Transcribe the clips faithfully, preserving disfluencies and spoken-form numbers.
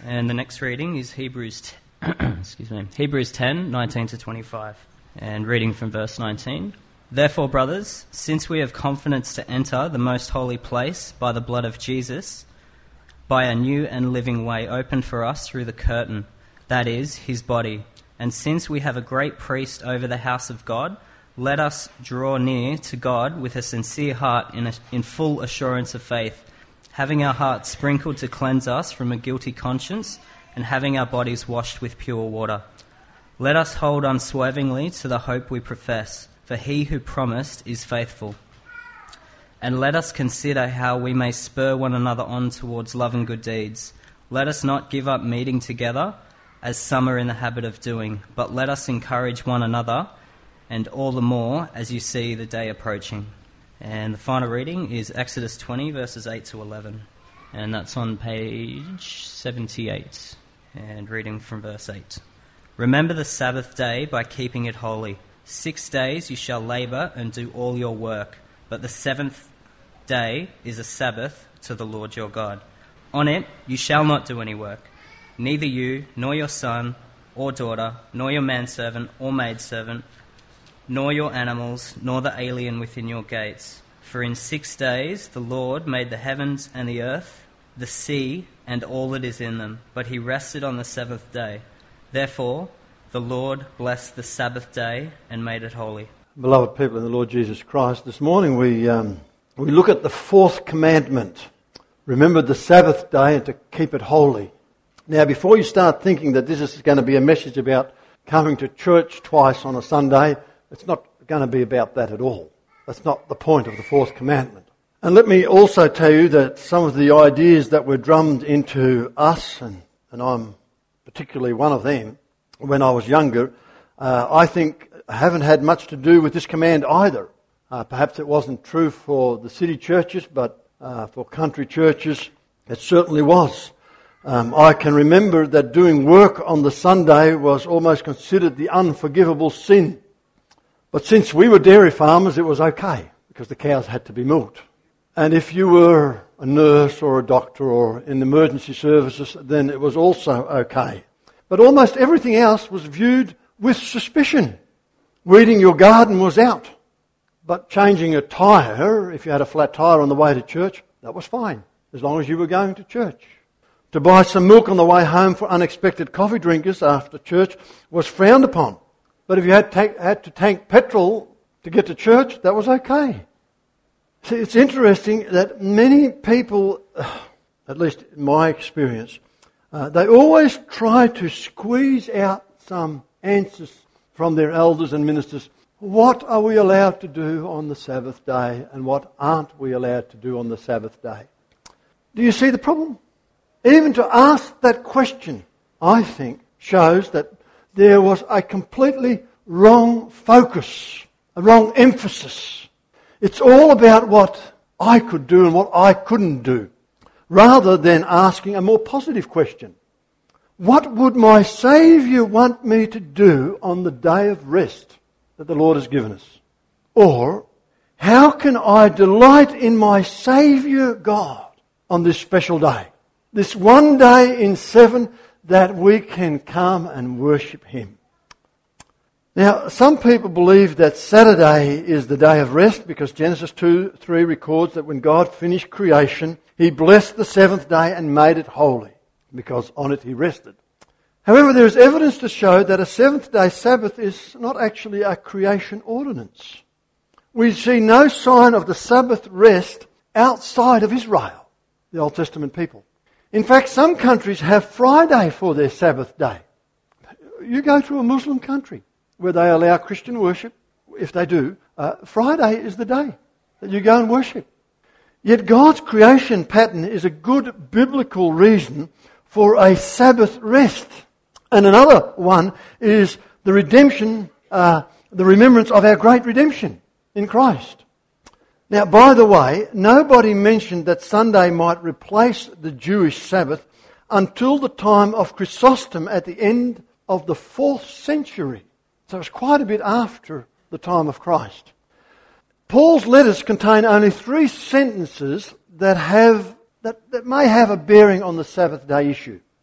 And the next reading is Hebrews, t- excuse me, Hebrews ten, nineteen to twenty-five. And reading from verse nineteen. Therefore, brothers, since we have confidence to enter the most holy place by the blood of Jesus, by a new and living way opened for us through the curtain, that is, his body, and since we have a great priest over the house of God, let us draw near to God with a sincere heart in, a, in full assurance of faith, having our hearts sprinkled to cleanse us from a guilty conscience, and having our bodies washed with pure water. Let us hold unswervingly to the hope we profess, for he who promised is faithful. And let us consider how we may spur one another on towards love and good deeds. Let us not give up meeting together, as some are in the habit of doing, but let us encourage one another, and all the more as you see the day approaching. And the final reading is Exodus twenty, verses eight to eleven. And that's on page seventy-eight. And reading from verse eight. Remember the Sabbath day by keeping it holy. Six days you shall labour and do all your work, but the seventh day is a Sabbath to the Lord your God. On it you shall not do any work, neither you, nor your son or daughter, nor your manservant or maidservant, nor your animals, nor the alien within your gates. For in six days the Lord made the heavens and the earth, the sea, and all that is in them, but he rested on the seventh day. Therefore the Lord blessed the Sabbath day and made it holy. Beloved people in the Lord Jesus Christ, this morning we um, we look at the fourth commandment. Remember the Sabbath day and to keep it holy. Now, before you start thinking that this is going to be a message about coming to church twice on a Sunday, it's not going to be about that at all. That's not the point of the fourth commandment. And let me also tell you that some of the ideas that were drummed into us, and, and I'm particularly one of them, when I was younger, uh, I think haven't had much to do with this command either. Uh, perhaps it wasn't true for the city churches, but uh, for country churches it certainly was. Um, I can remember that doing work on the Sunday was almost considered the unforgivable sin. But since we were dairy farmers, it was okay, because the cows had to be milked. And if you were a nurse or a doctor or in emergency services, then it was also okay. But almost everything else was viewed with suspicion. Weeding your garden was out. But changing a tyre, if you had a flat tyre on the way to church, that was fine, as long as you were going to church. To buy some milk on the way home for unexpected coffee drinkers after church was frowned upon. But if you had, ta- had to tank petrol to get to church, that was okay. See, it's interesting that many people, at least in my experience, uh, they always try to squeeze out some answers from their elders and ministers. What are we allowed to do on the Sabbath day, and what aren't we allowed to do on the Sabbath day? Do you see the problem? Even to ask that question, I think, shows that there was a completely wrong focus, a wrong emphasis. It's all about what I could do and what I couldn't do, rather than asking a more positive question. What would my Saviour want me to do on the day of rest that the Lord has given us? Or, how can I delight in my Saviour God on this special day? This one day in seven that we can come and worship Him. Now, some people believe that Saturday is the day of rest because Genesis two three records that when God finished creation, He blessed the seventh day and made it holy, because on it He rested. However, there is evidence to show that a seventh-day Sabbath is not actually a creation ordinance. We see no sign of the Sabbath rest outside of Israel, the Old Testament people. In fact, some countries have Friday for their Sabbath day. You go to a Muslim country where they allow Christian worship, if they do, uh, Friday is the day that you go and worship. Yet God's creation pattern is a good biblical reason for a Sabbath rest. And another one is the redemption, uh, the remembrance of our great redemption in Christ. Now, by the way, nobody mentioned that Sunday might replace the Jewish Sabbath until the time of Chrysostom at the end of the fourth century. So it's quite a bit after the time of Christ. Paul's letters contain only three sentences that have that, that may have a bearing on the Sabbath day issue.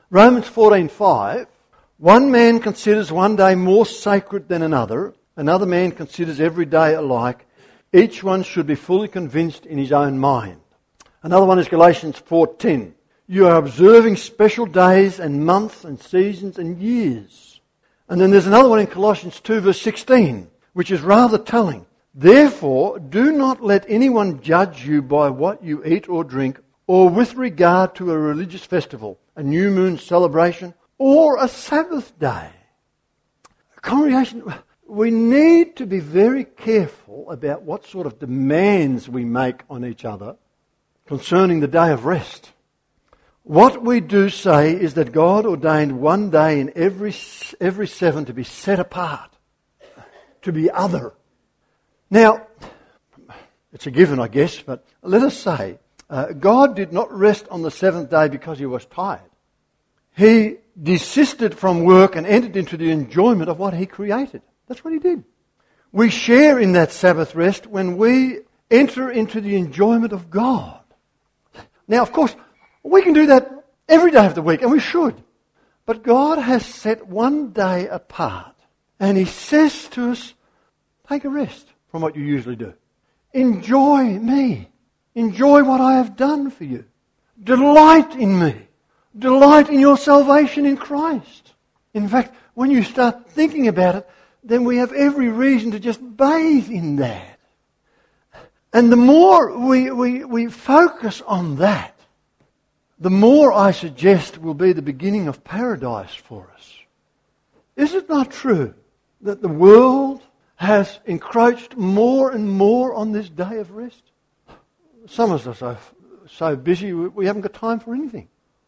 Romans fourteen five, one man considers one day more sacred than another, another man considers every day alike. Each one should be fully convinced in his own mind. Another one is Galatians four ten. You are observing special days and months and seasons and years. And then there's another one in Colossians two verse sixteen, which is rather telling. Therefore, do not let anyone judge you by what you eat or drink, or with regard to a religious festival, a new moon celebration, or a Sabbath day. Congregation, we need to be very careful about what sort of demands we make on each other concerning the day of rest. What we do say is that God ordained one day in every, every seven to be set apart, to be other. Now, it's a given, I guess, but let us say, uh, God did not rest on the seventh day because he was tired. He desisted from work and entered into the enjoyment of what he created. That's what he did. We share in that Sabbath rest when we enter into the enjoyment of God. Now, of course, we can do that every day of the week, and we should. But God has set one day apart, and he says to us, take a rest from what you usually do. Enjoy me. Enjoy what I have done for you. Delight in me. Delight in your salvation in Christ. In fact, when you start thinking about it, then we have every reason to just bathe in that. And the more we, we, we focus on that, the more I suggest will be the beginning of paradise for us. Is it not true that the world has encroached more and more on this day of rest? Some of us are so busy we haven't got time for anything.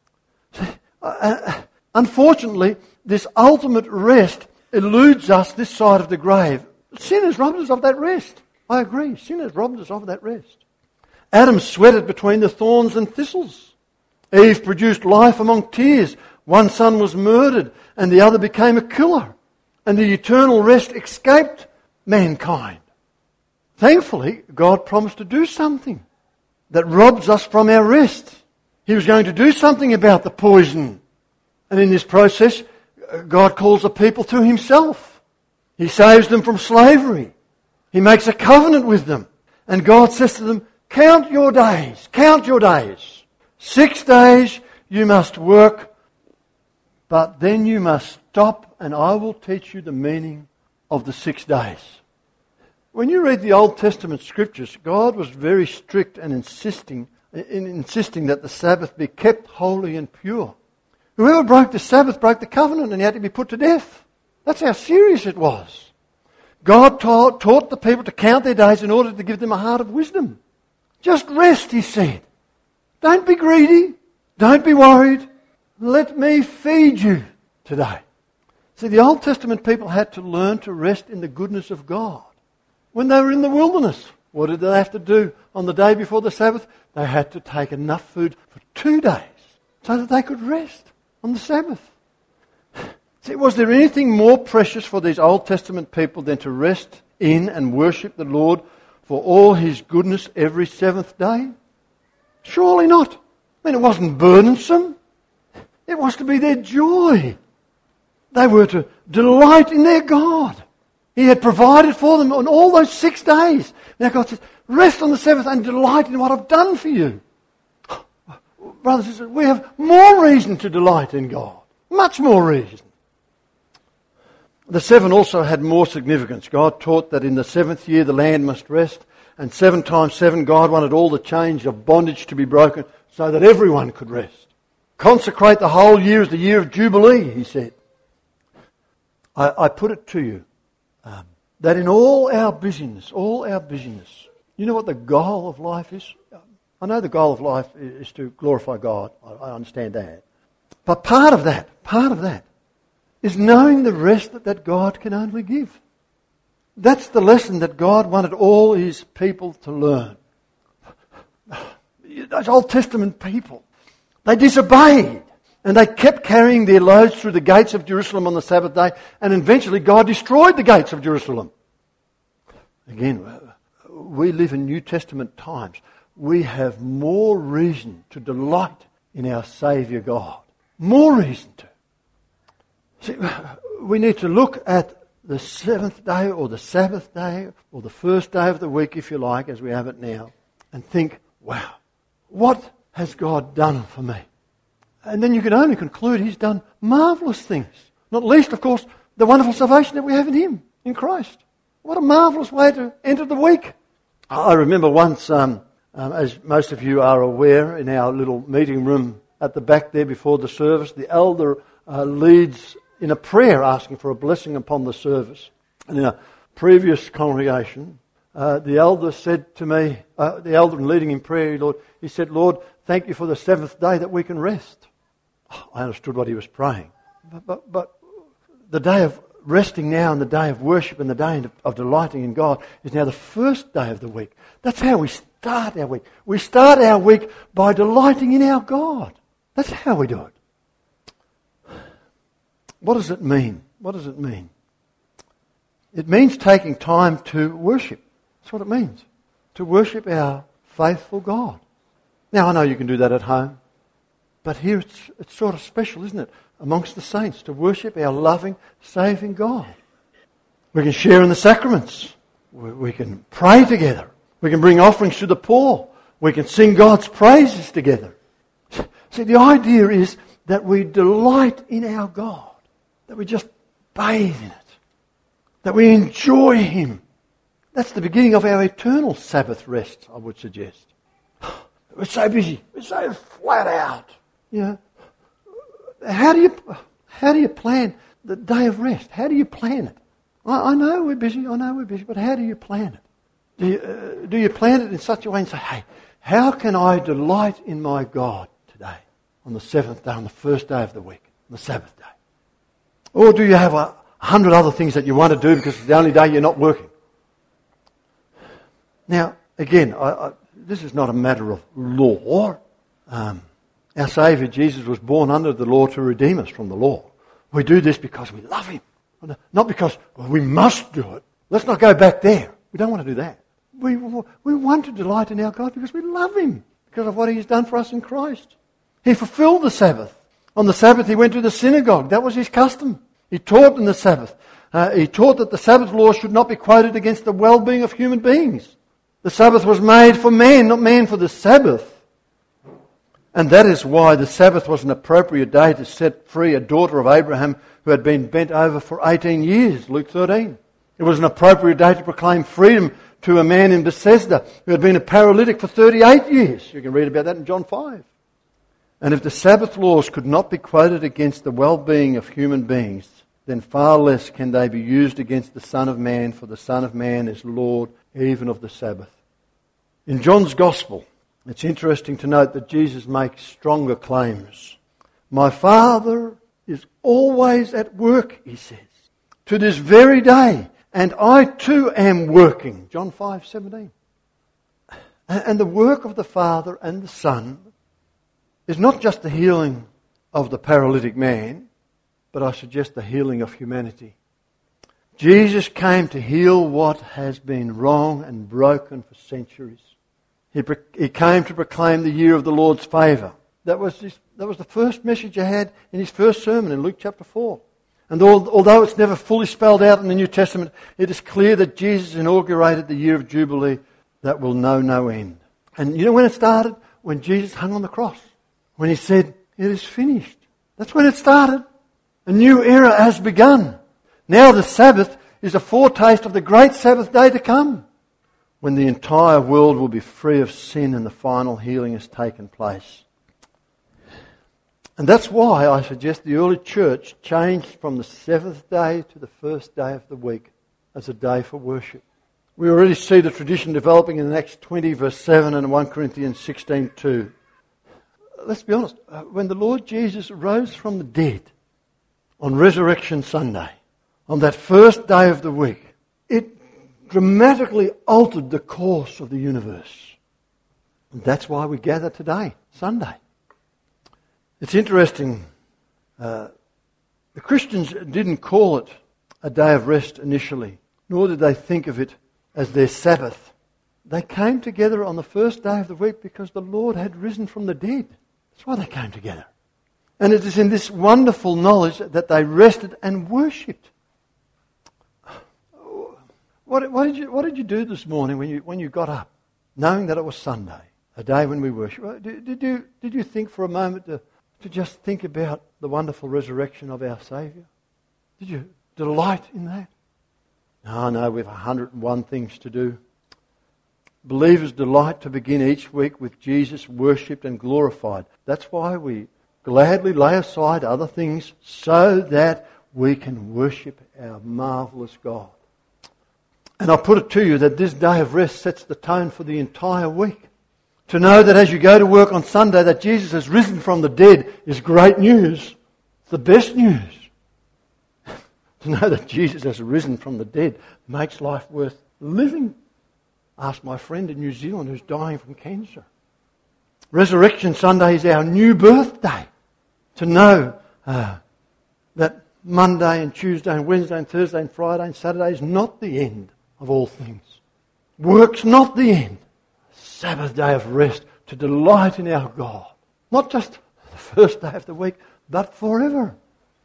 Uh, unfortunately, this ultimate rest eludes us this side of the grave. Sin has robbed us of that rest. I agree. Sin has robbed us of that rest. Adam sweated between the thorns and thistles. Eve produced life among tears. One son was murdered and the other became a killer. And the eternal rest escaped mankind. Thankfully, God promised to do something that robs us from our rest. He was going to do something about the poison. And in this process, God calls the people to himself. He saves them from slavery. He makes a covenant with them. And God says to them, count your days, count your days. Six days you must work, but then you must stop and I will teach you the meaning of the six days. When you read the Old Testament scriptures, God was very strict and insisting in insisting that the Sabbath be kept holy and pure. Whoever broke the Sabbath broke the covenant and he had to be put to death. That's how serious it was. God taught, taught the people to count their days in order to give them a heart of wisdom. Just rest, he said. Don't be greedy. Don't be worried. Let me feed you today. See, the Old Testament people had to learn to rest in the goodness of God. When they were in the wilderness, what did they have to do on the day before the Sabbath? They had to take enough food for two days so that they could rest on the Sabbath. See, was there anything more precious for these Old Testament people than to rest in and worship the Lord for all his goodness every seventh day? Surely not. I mean, it wasn't burdensome. It was to be their joy. They were to delight in their God. He had provided for them on all those six days. Now God says, rest on the seventh and delight in what I've done for you. Brothers and sisters, we have more reason to delight in God. Much more reason. The seven also had more significance. God taught that in the seventh year the land must rest. And seven times seven, God wanted all the chains of bondage to be broken so that everyone could rest. Consecrate the whole year as the year of Jubilee, he said. I, I put it to you. Um, that in all our busyness, all our busyness, you know what the goal of life is? I know the goal of life is to glorify God. I, I understand that. But part of that, part of that, is knowing the rest that, that God can only give. That's the lesson that God wanted all his people to learn. Those Old Testament people, they disobeyed. And they kept carrying their loads through the gates of Jerusalem on the Sabbath day, and eventually God destroyed the gates of Jerusalem. Again, we live in New Testament times. We have more reason to delight in our Saviour God. more reason to. See, we need to look at the seventh day or the Sabbath day or the first day of the week, if you like, as we have it now, and think, wow, what has God done for me? And then you can only conclude He's done marvellous things. Not least, of course, the wonderful salvation that we have in Him, in Christ. What a marvellous way to enter the week. I remember once, um, um, as most of you are aware, in our little meeting room at the back there before the service, the elder uh, leads in a prayer asking for a blessing upon the service. And in a previous congregation, uh, the elder said to me, uh, the elder leading in prayer, Lord, he said, Lord, thank you for the seventh day that we can rest. Oh, I understood what he was praying. But, but, but the day of resting now and the day of worship and the day of, of delighting in God is now the first day of the week. That's how we start our week. We start our week by delighting in our God. That's how we do it. What does it mean? What does it mean? It means taking time to worship. That's what it means. To worship our faithful God. Now, I know you can do that at home. But here it's, it's sort of special, isn't it? Amongst the saints, to worship our loving, saving God. We can share in the sacraments. We, we can pray together. We can bring offerings to the poor. We can sing God's praises together. See, the idea is that we delight in our God. That we just bathe in it. That we enjoy Him. That's the beginning of our eternal Sabbath rest, I would suggest. We're so busy. We're so flat out. You know, how do you how do you plan the day of rest? How do you plan it? I, I know we're busy. I know we're busy. But how do you plan it? Do you, uh, do you plan it in such a way and say, hey, how can I delight in my God today on the seventh day, on the first day of the week, on the Sabbath day? Or do you have a hundred other things that you want to do because it's the only day you're not working? Now, again, I, I, this is not a matter of law. Um, our Saviour Jesus was born under the law to redeem us from the law. We do this because we love Him. Not because well, we must do it. Let's not go back there. We don't want to do that. We, we want to delight in our God because we love Him, because of what He has done for us in Christ. He fulfilled the Sabbath. On the Sabbath He went to the synagogue. That was His custom. He taught in the Sabbath. Uh, he taught that the Sabbath law should not be quoted against the well-being of human beings. The Sabbath was made for man, not man for the Sabbath. And that is why the Sabbath was an appropriate day to set free a daughter of Abraham who had been bent over for eighteen years, Luke thirteen. It was an appropriate day to proclaim freedom to a man in Bethesda who had been a paralytic for thirty-eight years. You can read about that in John five. And if the Sabbath laws could not be quoted against the well-being of human beings, then far less can they be used against the Son of Man, for the Son of Man is Lord even of the Sabbath. In John's Gospel, it's interesting to note that Jesus makes stronger claims. My Father is always at work, He says, to this very day, and I too am working. John five seventeen. And the work of the Father and the Son is not just the healing of the paralytic man, but I suggest the healing of humanity. Jesus came to heal what has been wrong and broken for centuries. He, he came to proclaim the year of the Lord's favour. That was his, that was the first message he had in his first sermon in Luke chapter four. And although it's never fully spelled out in the New Testament, it is clear that Jesus inaugurated the year of Jubilee that will know no end. And you know when it started? When Jesus hung on the cross. When He said, it is finished. That's when it started. A new era has begun. Now the Sabbath is a foretaste of the great Sabbath day to come, when the entire world will be free of sin and the final healing has taken place. And that's why I suggest the early church changed from the seventh day to the first day of the week as a day for worship. We already see the tradition developing in Acts twenty verse seven and First Corinthians sixteen two. Let's be honest, when the Lord Jesus rose from the dead on Resurrection Sunday, on that first day of the week, it dramatically altered the course of the universe. And that's why we gather today, Sunday. It's interesting, uh, the Christians didn't call it a day of rest initially, nor did they think of it as their Sabbath. They came together on the first day of the week because the Lord had risen from the dead. That's why they came together. And it is in this wonderful knowledge that they rested and worshipped. What, what, did you, what did you do this morning when you, when you got up, knowing that it was Sunday, a day when we worship? Did, did, you, did you think for a moment to, to just think about the wonderful resurrection of our Saviour? Did you delight in that? No, no, we have one hundred and one things to do. Believers delight to begin each week with Jesus worshipped and glorified. That's why we gladly lay aside other things so that we can worship our marvellous God. And I put it to you that this day of rest sets the tone for the entire week. To know that as you go to work on Sunday that Jesus has risen from the dead is great news. It's the best news. To know that Jesus has risen from the dead makes life worth living. Ask my friend in New Zealand who's dying from cancer. Resurrection Sunday is our new birthday. To know uh, that Monday and Tuesday and Wednesday and Thursday and Friday and Saturday is not the end of all things. Work's not the end. Sabbath day of rest to delight in our God. Not just the first day of the week, but forever.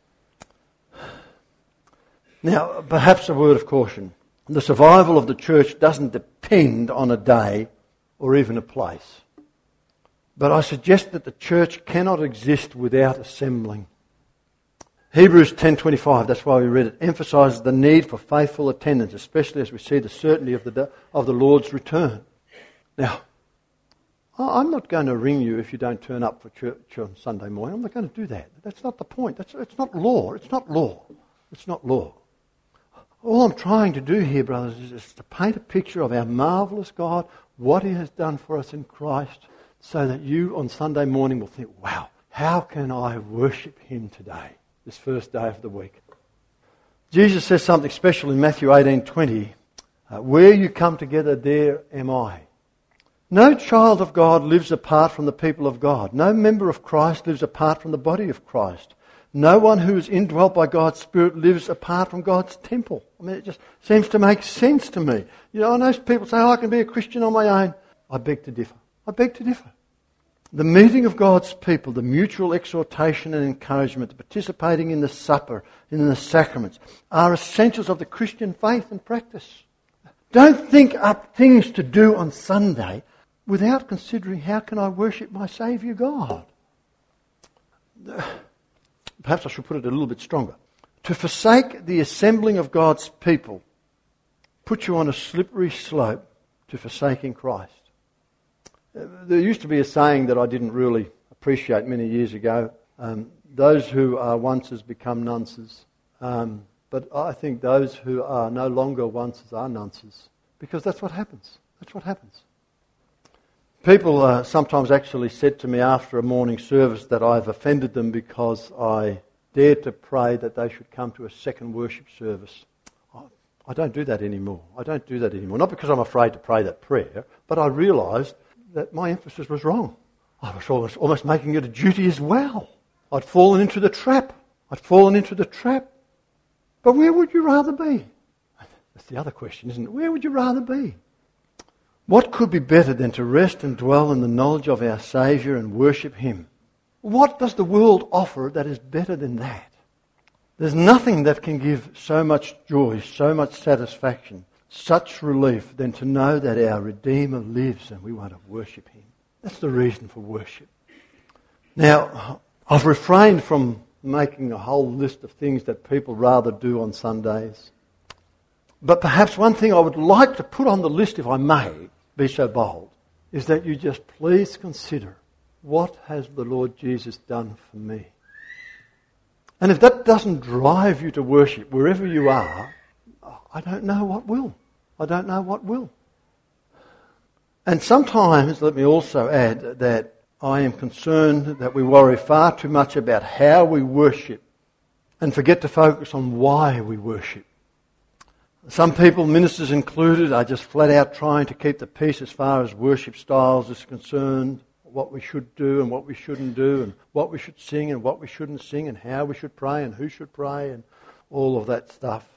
Now, perhaps a word of caution. The survival of the church doesn't depend on a day or even a place. But I suggest that the church cannot exist without assembling. Hebrews ten twenty-five, that's why we read it, emphasises the need for faithful attendance, especially as we see the certainty of the of the Lord's return. Now, I'm not going to ring you if you don't turn up for church on Sunday morning. I'm not going to do that. That's not the point. That's, it's not law. It's not law. It's not law. All I'm trying to do here, brothers, is just to paint a picture of our marvellous God, what He has done for us in Christ, so that you on Sunday morning will think, wow, how can I worship Him today, this first day of the week? Jesus says something special in Matthew eighteen twenty. Uh, Where you come together, there am I. No child of God lives apart from the people of God. No member of Christ lives apart from the body of Christ. No one who is indwelt by God's Spirit lives apart from God's temple. I mean, it just seems to make sense to me. You know, I know people say, oh, I can be a Christian on my own. I beg to differ. I beg to differ. The meeting of God's people, the mutual exhortation and encouragement, the participating in the supper, in the sacraments, are essentials of the Christian faith and practice. Don't think up things to do on Sunday without considering how can I worship my Saviour God. Perhaps I should put it a little bit stronger. To forsake the assembling of God's people puts you on a slippery slope to forsaking Christ. There used to be a saying that I didn't really appreciate many years ago. Um, those who are onces become nonces. Um, but I think those who are no longer onces are nonces. Because that's what happens. That's what happens. People uh, sometimes actually said to me after a morning service that I've offended them because I dared to pray that they should come to a second worship service. I, I don't do that anymore. I don't do that anymore. Not because I'm afraid to pray that prayer, but I realised that my emphasis was wrong. I was almost, almost making it a duty as well. I'd fallen into the trap. I'd fallen into the trap. But where would you rather be? That's the other question, isn't it? Where would you rather be? What could be better than to rest and dwell in the knowledge of our Saviour and worship Him? What does the world offer that is better than that? There's nothing that can give so much joy, so much satisfaction, such relief than to know that our Redeemer lives and we want to worship Him. That's the reason for worship. Now, I've refrained from making a whole list of things that people rather do on Sundays. But perhaps one thing I would like to put on the list, if I may be so bold, is that you just please consider, what has the Lord Jesus done for me? And if that doesn't drive you to worship wherever you are, I don't know what will. I don't know what will. And sometimes, let me also add, that I am concerned that we worry far too much about how we worship and forget to focus on why we worship. Some people, ministers included, are just flat out trying to keep the peace as far as worship styles is concerned, what we should do and what we shouldn't do, and what we should sing and what we shouldn't sing, and how we should pray and who should pray, and all of that stuff.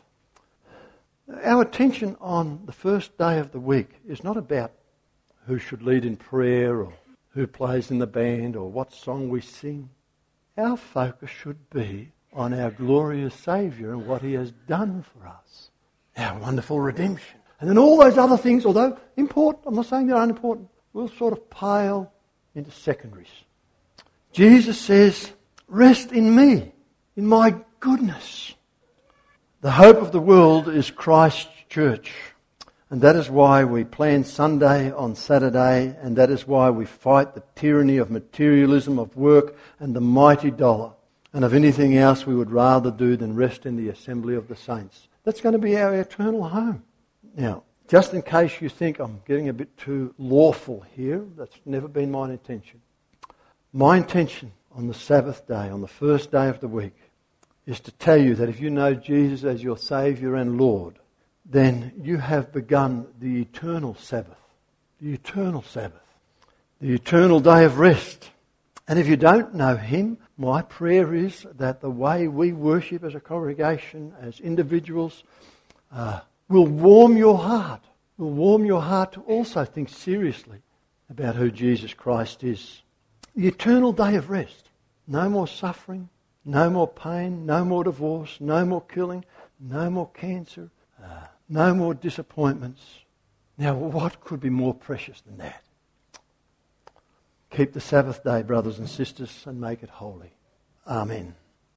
Our attention on the first day of the week is not about who should lead in prayer or who plays in the band or what song we sing. our focus should be on our glorious Saviour and what He has done for us. Our wonderful redemption. And then all those other things, although important, I'm not saying they're unimportant, will sort of pale into secondaries. Jesus says, rest in me, in my goodness. The hope of the world is Christ's church. And that is why we plan Sunday on Saturday, and that is why we fight the tyranny of materialism, of work, and the mighty dollar, and of anything else we would rather do than rest in the assembly of the saints. That's going to be our eternal home. Now, just in case you think I'm getting a bit too lawful here, that's never been my intention. My intention on the Sabbath day, on the first day of the week, is to tell you that if you know Jesus as your Saviour and Lord, then you have begun the eternal Sabbath. The eternal Sabbath. The eternal day of rest. And if you don't know Him, my prayer is that the way we worship as a congregation, as individuals, uh, will warm your heart. Will warm your heart to also think seriously about who Jesus Christ is. The eternal day of rest. No more suffering, no more pain, no more divorce, no more killing, no more cancer, uh, no more disappointments. Now, what could be more precious than that? Keep the Sabbath day, brothers and sisters, and make it holy. Amen.